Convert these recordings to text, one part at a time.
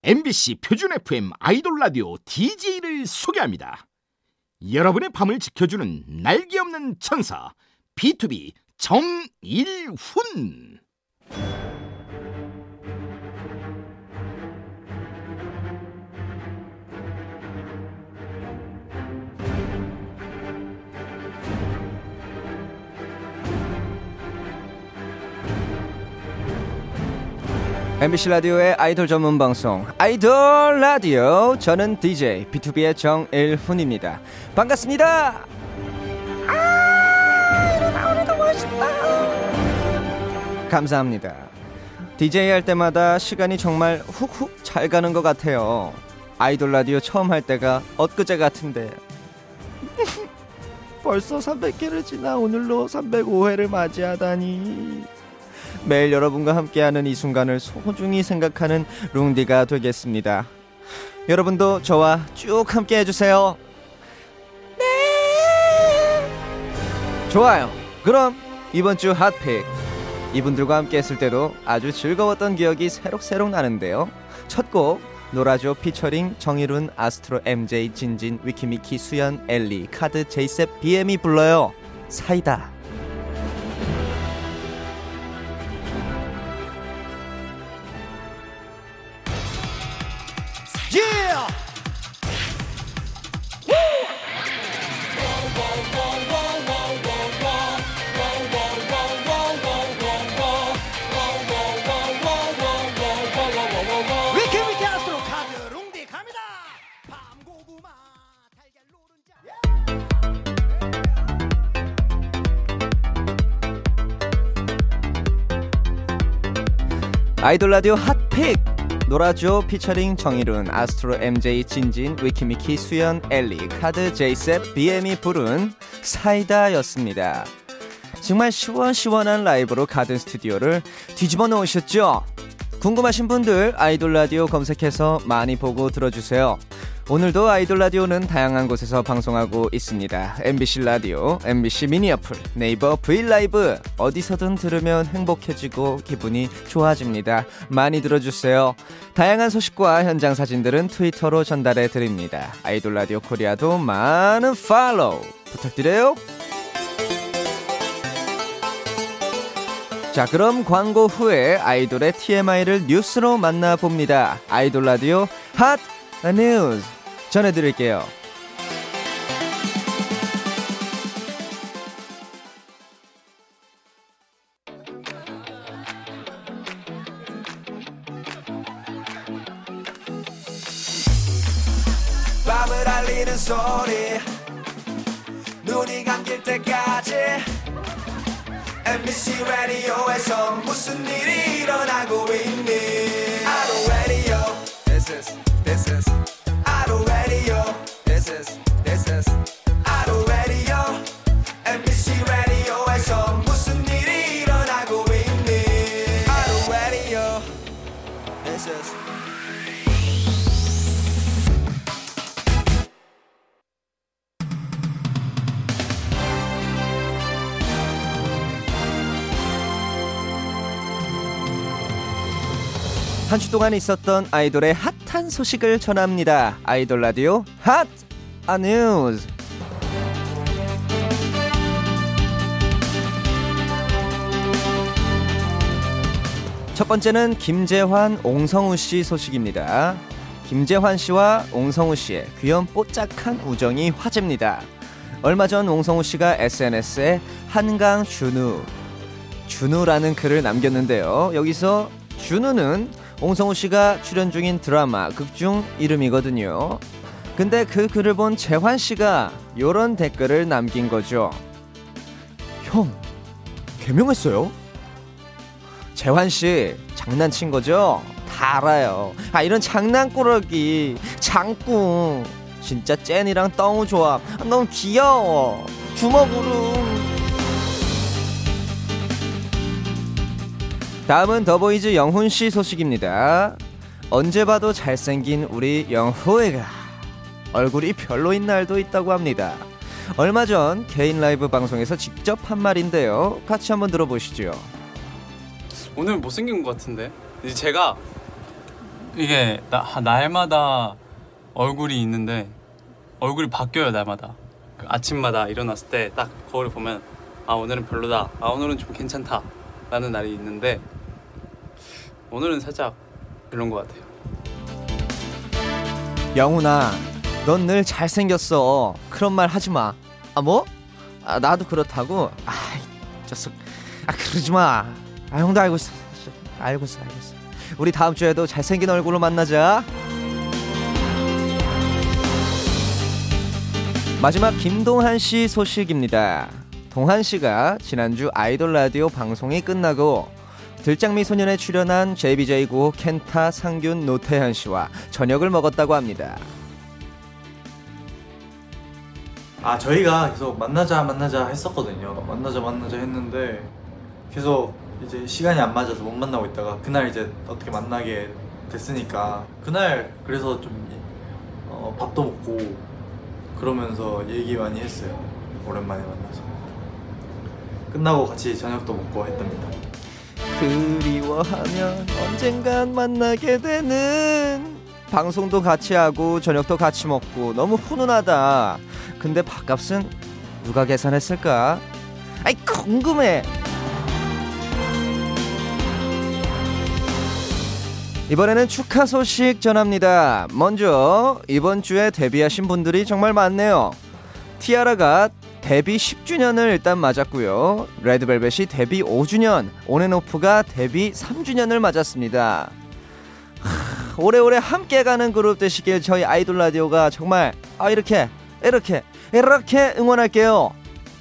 MBC 표준 FM 아이돌 라디오 DJ를 소개합니다. 여러분의 밤을 지켜주는 날개 없는 천사 B2B 정일훈. MBC 라디오의 아이돌 전문 방송 아이돌 라디오, 저는 DJ B2B의 정일훈입니다. 반갑습니다. 일어나, 오늘도 멋있다. 감사합니다. DJ 할 때마다 시간이 정말 훅훅 잘 가는 것 같아요. 아이돌 라디오 처음 할 때가 엊그제 같은데 벌써 300회를 지나 오늘로 305회를 맞이하다니. 매일 여러분과 함께하는 이 순간을 소중히 생각하는 룽디가 되겠습니다. 여러분도 저와 쭉 함께 해주세요. 네, 좋아요. 그럼 이번 주 핫픽, 이분들과 함께 했을 때도 아주 즐거웠던 기억이 새록새록 나는데요. 첫 곡, 노라조 피처링 정일훈, 아스트로, MJ, 진진, 위키미키, 수연, 엘리, 카드, 제이셉, BM이 불러요. 사이다. 아이돌 라디오 핫픽, 노라조 피처링 정일훈, 아스트로, MJ, 진진, 위키미키, 수연, 엘리, 카드, 제이셉, BM이 부른 사이다였습니다. 정말 시원시원한 라이브로 가든 스튜디오를 뒤집어 놓으셨죠? 궁금하신 분들 아이돌 라디오 검색해서 많이 보고 들어주세요. 오늘도 아이돌 라디오는 다양한 곳에서 방송하고 있습니다. MBC 라디오, MBC 미니 어플, 네이버 브이라이브, 어디서든 들으면 행복해지고 기분이 좋아집니다. 많이 들어주세요. 다양한 소식과 현장 사진들은 트위터로 전달해 드립니다. 아이돌 라디오 코리아도 많은 팔로우 부탁드려요. 자, 그럼 광고 후에 아이돌의 TMI를 뉴스로 만나봅니다. 아이돌 라디오 핫 뉴스 전해드릴게요. 밤을 알리는 소리, 눈이 감길 때까지 MBC 라디오에서 무슨 일이 일어나고 있니? 아이돌 라디오, this is 아이돌 라디오, this is 아이돌 라디오, MBC 라디오에서 무슨 일이 일어나고 있니? 아이돌 라디오, this is. 한 주 동안 있었던 아이돌의 핫한 소식을 전합니다. 아이돌 라디오 핫 뉴스. 첫 번째는 김재환, 옹성우 씨 소식입니다. 김재환 씨와 옹성우 씨의 귀염뽀짝한 우정이 화제입니다. 얼마 전 옹성우 씨가 SNS에 한강 준우라는 글을 남겼는데요. 여기서 준우는 옹성우 씨가 출연 중인 드라마, 극중 이름이거든요. 근데 그 글을 본 재환 씨가 요런 댓글을 남긴 거죠. 형, 개명했어요? 재환 씨, 장난친 거죠? 다 알아요. 이런 장난꾸러기, 장꾸. 진짜 젠이랑 떵우 조합 너무 귀여워. 주먹으로. 다음은 더보이즈 영훈씨 소식입니다. 언제 봐도 잘생긴 우리 영호애가 얼굴이 별로인 날도 있다고 합니다. 얼마 전 개인 라이브 방송에서 직접 한 말인데요. 같이 한번 들어보시죠. 오늘 못생긴 것 같은데. 이제 제가 이게 날마다 얼굴이 있는데 얼굴이 바뀌어요. 날마다. 그 아침마다 일어났을 때 딱 거울을 보면 아 오늘은 별로다, 아 오늘은 좀 괜찮다 라는 날이 있는데 오늘은 살짝 별론 것 같아요. 영훈아, 넌 늘 잘생겼어. 그런 말 하지마. 아 뭐? 아 나도 그렇다고? 그러지마. 아 형도 알고 있어. 알고 있어. 우리 다음 주에도 잘생긴 얼굴로 만나자. 마지막 김동한 씨 소식입니다. 동한 씨가 지난주 아이돌 라디오 방송이 끝나고 들장미 소년에 출연한 JBJ고 켄타, 상균, 노태현 씨와 저녁을 먹었다고 합니다. 저희가 계속 만나자 했었거든요. 만나자 했는데 계속 이제 시간이 안 맞아서 못 만나고 있다가 그날 이제 어떻게 만나게 됐으니까 그날 그래서 좀 밥도 먹고 그러면서 얘기 많이 했어요. 오랜만에 만나서 끝나고 같이 저녁도 먹고 했답니다. 그리워하면 언젠간 만나게 되는. 방송도 같이 하고 저녁도 같이 먹고 너무 훈훈하다. 근데 밥값은 누가 계산했을까? 아이 궁금해. 이번에는 축하 소식 전합니다. 먼저 이번 주에 데뷔하신 분들이 정말 많네요. 티아라가 데뷔 10주년을 일단 맞았고요. 레드벨벳이 데뷔 5주년, 온앤오프가 데뷔 3주년을 맞았습니다. 오래오래 함께 가는 그룹 되시길 저희 아이돌 라디오가 정말 이렇게 응원할게요.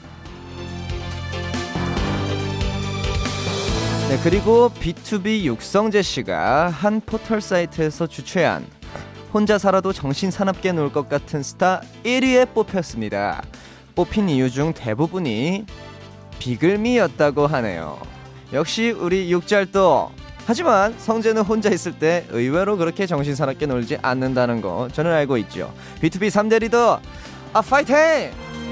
네, 그리고 B2B 육성재 씨가 한 포털 사이트에서 주최한 혼자 살아도 정신 사납게 놀 것 같은 스타 1위에 뽑혔습니다. 뽑힌 이유 중 대부분이 비글미였다고 하네요. 역시 우리 육잘도. 하지만 성재는 혼자 있을 때 의외로 그렇게 정신 사납게 놀지 않는다는 거 저는 알고 있죠. B2B 3대 리더 파이팅!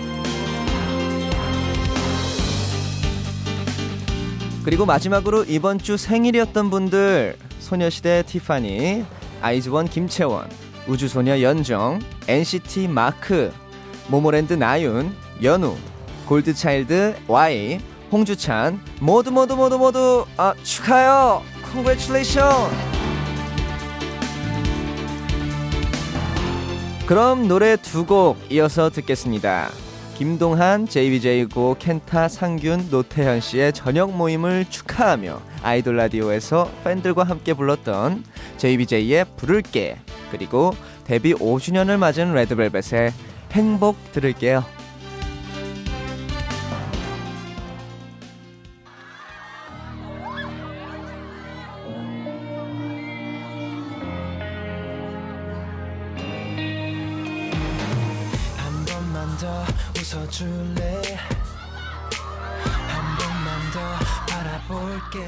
그리고 마지막으로 이번 주 생일이었던 분들, 소녀시대 티파니, 아이즈원 김채원, 우주소녀 연정, NCT 마크, 모모랜드 나윤, 연우, 골드차일드 Y, 홍주찬 모두 축하해요. Congratulations. 그럼 노래 두 곡 이어서 듣겠습니다. 김동한, JBJ고 켄타, 상균, 노태현 씨의 저녁 모임을 축하하며 아이돌 라디오에서 팬들과 함께 불렀던 JBJ의 부를게, 그리고 데뷔 5주년을 맞은 레드벨벳의 행복 들을게요. 웃어줄래 한 번만 더 바라볼게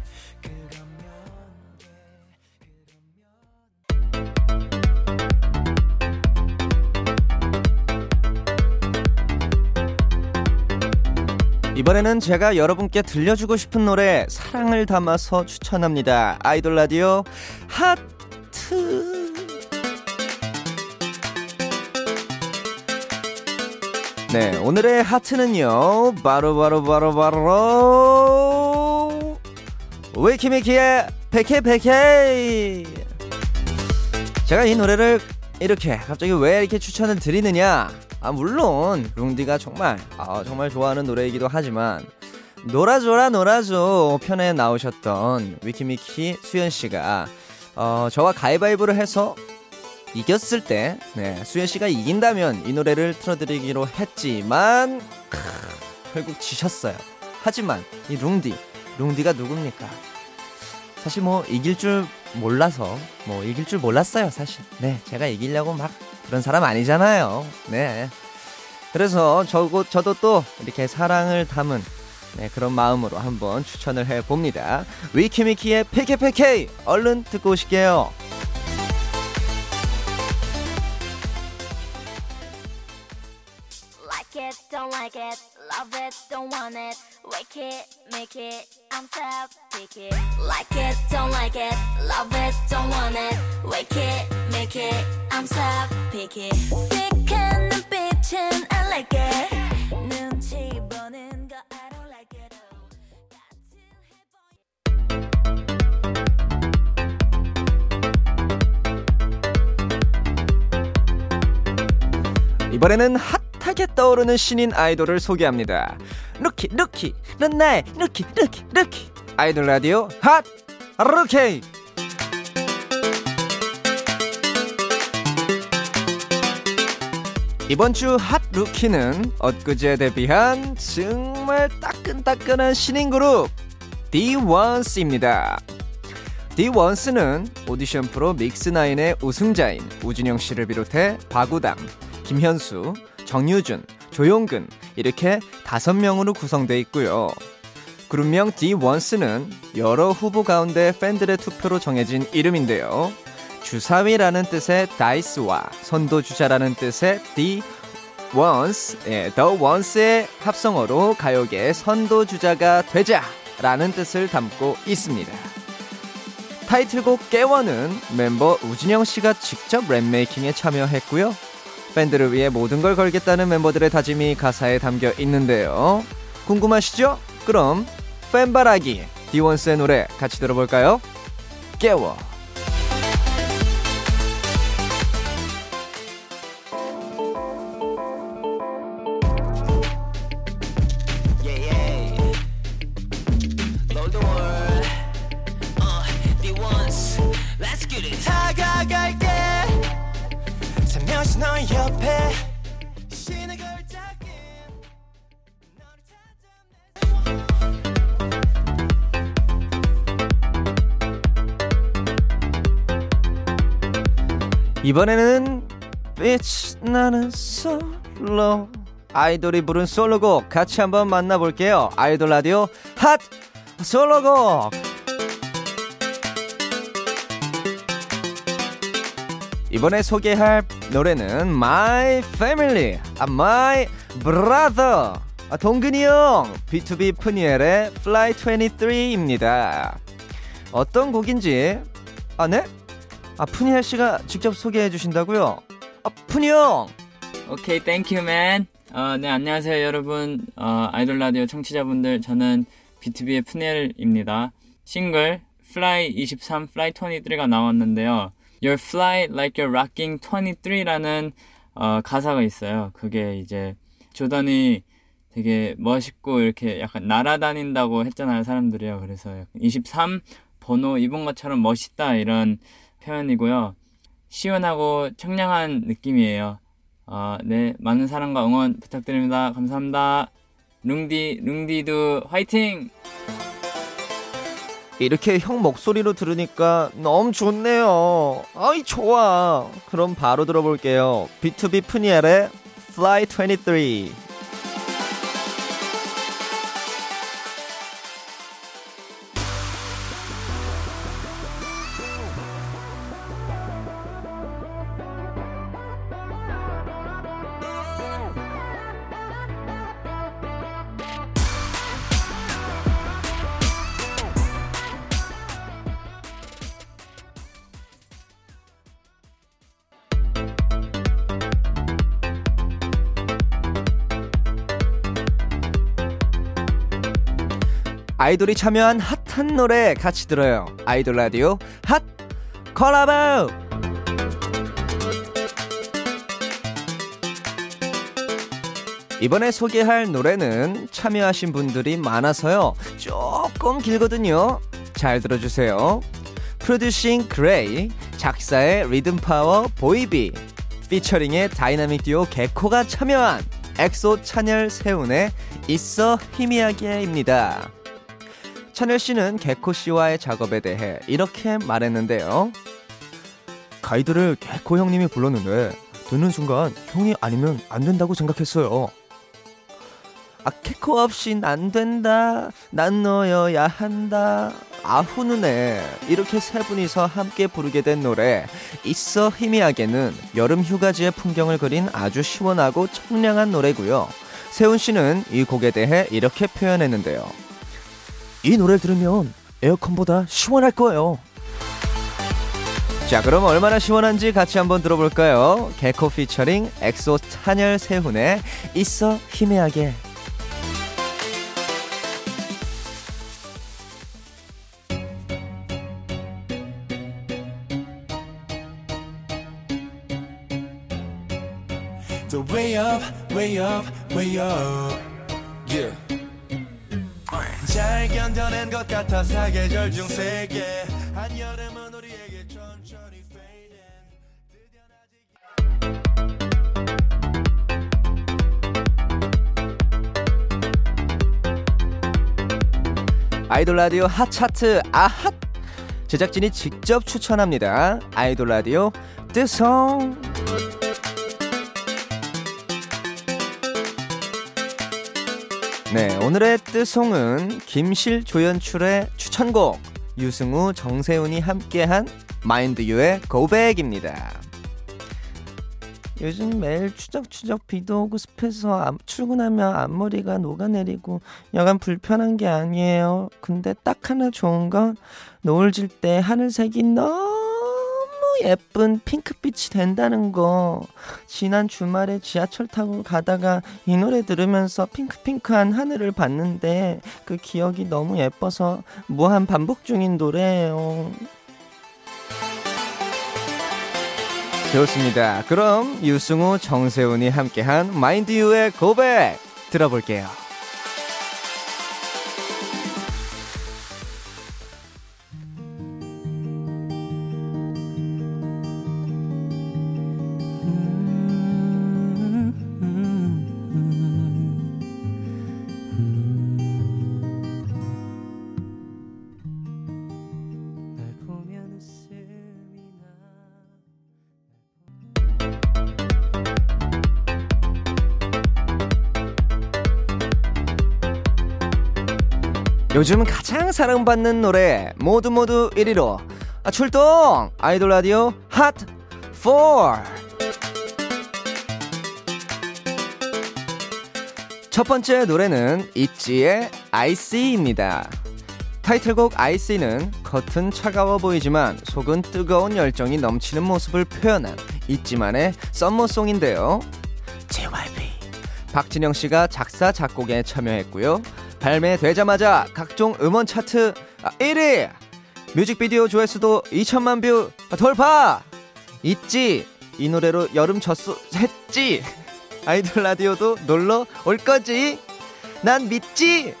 이번에는 제가 여러분께 들려주고 싶은 노래 사랑을 담아서 추천합니다. 아이돌 라디오 하트. 네, 오늘의 하트는요 바로 위키미키의 백해. 제가 이 노래를 이렇게 갑자기 왜 이렇게 추천을 드리느냐, 물론 룽디가 정말 좋아하는 노래이기도 하지만 놀아줘 편에 나오셨던 위키미키 수연씨가 저와 가위바위보를 해서 이겼을 때, 수연씨가 이긴다면 이 노래를 틀어드리기로 했지만 결국 지셨어요. 하지만 이 룽디가 누굽니까? 사실 이길 줄 몰랐어요 사실. 네, 제가 이기려고 막 그런 사람 아니잖아요. 네, 그래서 저도 또 이렇게 사랑을 담은 그런 마음으로 한번 추천을 해봅니다. 위키미키의 페케 얼른 듣고 오실게요. Like it, don't like it, love it, don't want it, wake it, make it, I'm tough. Pick it, like it, don't like it, love it, don't want it, wake it, make it, I'm so picky. 시큰 눈빛은 I like it. 눈치 보는 거 I don't like it. 이번에는 핫하게 떠오르는 신인 아이돌을 소개합니다. 루키 넌 나의 루키 아이돌 라디오 핫 루키. 이번 주 핫 루키는 엊그제 데뷔한 정말 따끈따끈한 신인 그룹 D-ONCE입니다. D-ONCE는 오디션 프로 믹스9의 우승자인 우진영 씨를 비롯해 박우담, 김현수, 정유준, 조용근 이렇게 5명으로 구성되어 있고요. 그룹명 D-ONCE는 여러 후보 가운데 팬들의 투표로 정해진 이름인데요. 주사위라는 뜻의 다이스와 선도주자라는 뜻의 D-ONCE, The Once의 합성어로 가요계의 선도주자가 되자라는 뜻을 담고 있습니다. 타이틀곡 깨워는 멤버 우진영 씨가 직접 랩메이킹에 참여했고요. 팬들을 위해 모든 걸 걸겠다는 멤버들의 다짐이 가사에 담겨 있는데요. 궁금하시죠? 그럼 팬바라기 D-ONCE의 노래 같이 들어볼까요? 깨워. 다가갈게 살며시 너의 옆에 신의 걸작인 이번에는 빛나는 솔로 아이돌이 부른 솔로곡 같이 한번 만나볼게요. 아이돌 라디오 핫 솔로곡. 이번에 소개할 노래는 My Family, My Brother, 동근이 형, B2B 푸니엘의 Fly 23입니다. 어떤 곡인지, 네? 푸니엘 씨가 직접 소개해 주신다고요? 푸니 형! 오케이, thank you, man. 네, 안녕하세요, 여러분. 아이돌 라디오 청취자분들, 저는 B2B의 푸니엘입니다. 싱글 Fly 23, Fly 23가 나왔는데요. You're fly like you're rocking 23라는 가사가 있어요. 그게 이제 조던이 되게 멋있고 이렇게 약간 날아다닌다고 했잖아요, 사람들이요. 그래서 23 번호 입은 것처럼 멋있다 이런 표현이고요. 시원하고 청량한 느낌이에요. 네, 많은 사랑과 응원 부탁드립니다. 감사합니다. 룽디도 화이팅! 이렇게 형 목소리로 들으니까 너무 좋네요. 아이 좋아. 그럼 바로 들어볼게요. B2B 푸니엘의 Fly 23. 아이돌이 참여한 핫한 노래 같이 들어요. 아이돌 라디오 핫 콜라보. 이번에 소개할 노래는 참여하신 분들이 많아서요 조금 길거든요. 잘 들어주세요. 프로듀싱 그레이, 작사의 리듬 파워 보이비, 피처링의 다이나믹 듀오 개코가 참여한 엑소 찬열 세운의 있어 희미하게입니다. 찬열씨는 개코씨와의 작업에 대해 이렇게 말했는데요. 가이드를 개코 형님이 불렀는데 듣는 순간 형이 아니면 안 된다고 생각했어요. 개코 없인 안 된다, 난 너여야 한다, 아후누네, 이렇게 세 분이서 함께 부르게 된 노래 있어 희미하게는 여름 휴가지의 풍경을 그린 아주 시원하고 청량한 노래고요. 세훈씨는 이 곡에 대해 이렇게 표현했는데요. 이 노래를 들으면 에어컨보다 시원할 거예요. 자, 그럼 얼마나 시원한지 같이 한번 들어볼까요? 개코 피처링 엑소 찬열 세훈의 있어 희미하게. The way up, way up, way up. Yeah. 잘 견뎌낸 것 같아 사계절 중 세 개. 한여름은 우리에게 천천히 fading. 아이돌 라디오 핫 차트 아핫. 제작진이 직접 추천합니다. 아이돌 라디오 뜨송. 네, 오늘의 뜨송은 김실 조연출의 추천곡 유승우 정세훈이 함께한 마인드유의 고백입니다. 요즘 매일 추적추적 비도 오고 습해서 출근하면 앞머리가 녹아내리고 여간 불편한 게 아니에요. 근데 딱 하나 좋은 건 노을 질 때 하늘색이 너무 예쁜 핑크빛이 된다는 거. 지난 주말에 지하철 타고 가다가 이 노래 들으면서 핑크핑크한 하늘을 봤는데 그 기억이 너무 예뻐서 무한 반복 중인 노래예요. 좋습니다. 그럼 유승우 정세훈이 함께한 마인드유의 고백 들어볼게요. 요즘 가장 사랑받는 노래 모두 1위로 출동! 아이돌 라디오 핫 4. 첫 번째 노래는 있지의 IC입니다. 타이틀곡 IC는 겉은 차가워 보이지만 속은 뜨거운 열정이 넘치는 모습을 표현한 있지만의 썸머송인데요. JYP 박진영씨가 작사 작곡에 참여했고요. 발매되자마자 각종 음원 차트 1위, 뮤직비디오 조회수도 2천만 뷰 돌파. 있지, 이 노래로 여름 젖소 했지. 아이돌 라디오도 놀러 올 거지. 난 믿지.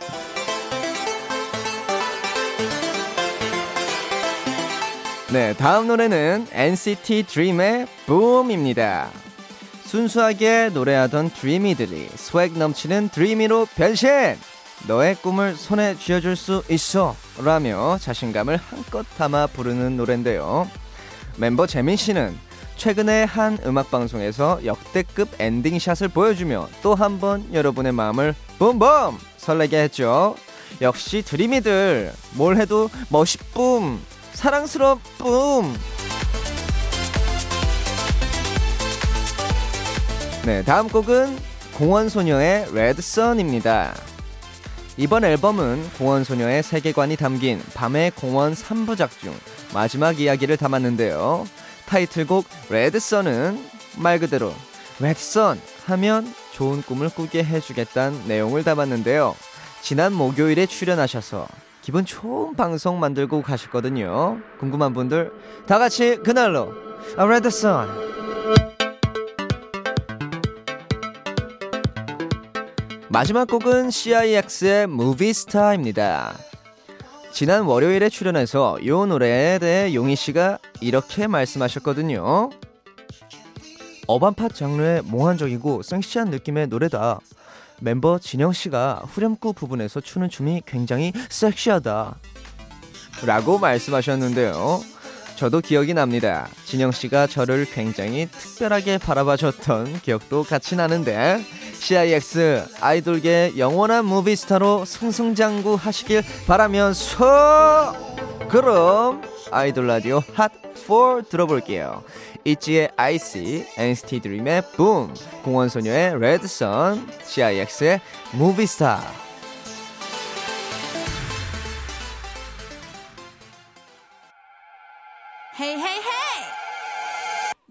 네, 다음 노래는 NCT DREAM의 붐입니다. 순수하게 노래하던 드리미들이 스웩 넘치는 드리미로 변신. 너의 꿈을 손에 쥐어줄 수 있어 라며 자신감을 한껏 담아 부르는 노래인데요. 멤버 재민씨는 최근에 한 음악방송에서 역대급 엔딩샷을 보여주며 또 한 번 여러분의 마음을 붐붐 설레게 했죠. 역시 드리미들 뭘 해도 멋있뿜, 사랑스럽뿜. 네, 다음 곡은 공원소녀의 레드선입니다. 이번 앨범은 공원소녀의 세계관이 담긴 밤의 공원 3부작 중 마지막 이야기를 담았는데요. 타이틀곡 레드선은 말 그대로 레드선 하면 좋은 꿈을 꾸게 해주겠다는 내용을 담았는데요. 지난 목요일에 출연하셔서 기분 좋은 방송 만들고 가셨거든요. 궁금한 분들 다 같이 그날로 레드선. 마지막 곡은 CIX의 무비스타입니다. 지난 월요일에 출연해서 이 노래에 대해 용희씨가 이렇게 말씀하셨거든요. 어반팟 장르의 몽환적이고 섹시한 느낌의 노래다. 멤버 진영씨가 후렴구 부분에서 추는 춤이 굉장히 섹시하다 라고 말씀하셨는데요. 저도 기억이 납니다. 진영씨가 저를 굉장히 특별하게 바라봐줬던 기억도 같이 나는데 CIX 아이돌계의 영원한 무비스타로 승승장구 하시길 바라면서 그럼 아이돌 라디오 핫4 들어볼게요. 있지의 IC, NCT DREAM의 붐, 공원소녀의 레드선, CIX의 무비스타.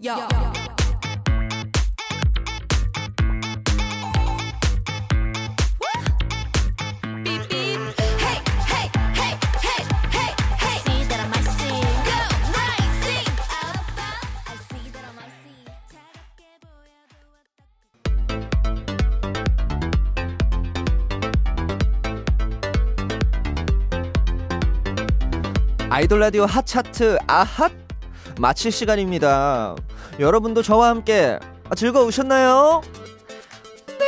아이돌 라디오 핫 차트 아핫 마칠 시간입니다. 여러분도 저와 함께 즐거우셨나요? 네.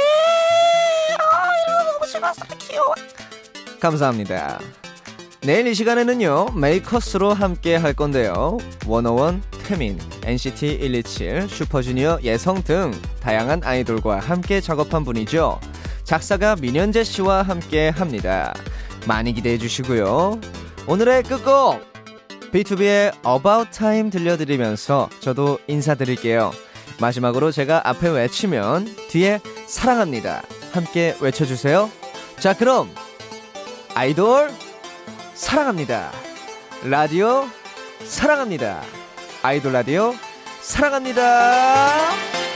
너무 즐거웠어요. 귀여워. 감사합니다. 내일 이 시간에는요 메이커스로 함께 할 건데요. 101, 태민, NCT 127, 슈퍼주니어, 예성 등 다양한 아이돌과 함께 작업한 분이죠. 작사가 민현재 씨와 함께 합니다. 많이 기대해 주시고요. 오늘의 끝곡 B2B의 About Time 들려드리면서 저도 인사드릴게요. 마지막으로 제가 앞에 외치면 뒤에 사랑합니다 함께 외쳐주세요. 자, 그럼 아이돌 사랑합니다. 라디오 사랑합니다. 아이돌 라디오 사랑합니다.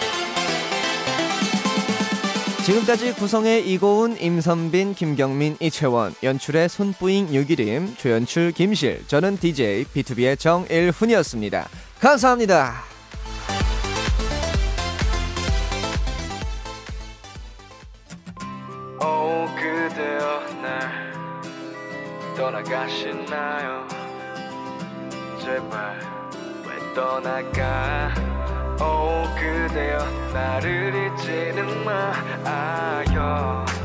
지금까지 구성의 이고은, 임선빈, 김경민, 이채원, 연출의 손뿌잉, 유기림, 조연출 김실, 저는 DJ B2B의 정일훈이었습니다. 감사합니다. 오 그대여 날 떠나가시나요 제발 왜 떠나가 오 그대여 나를 잊지는 마요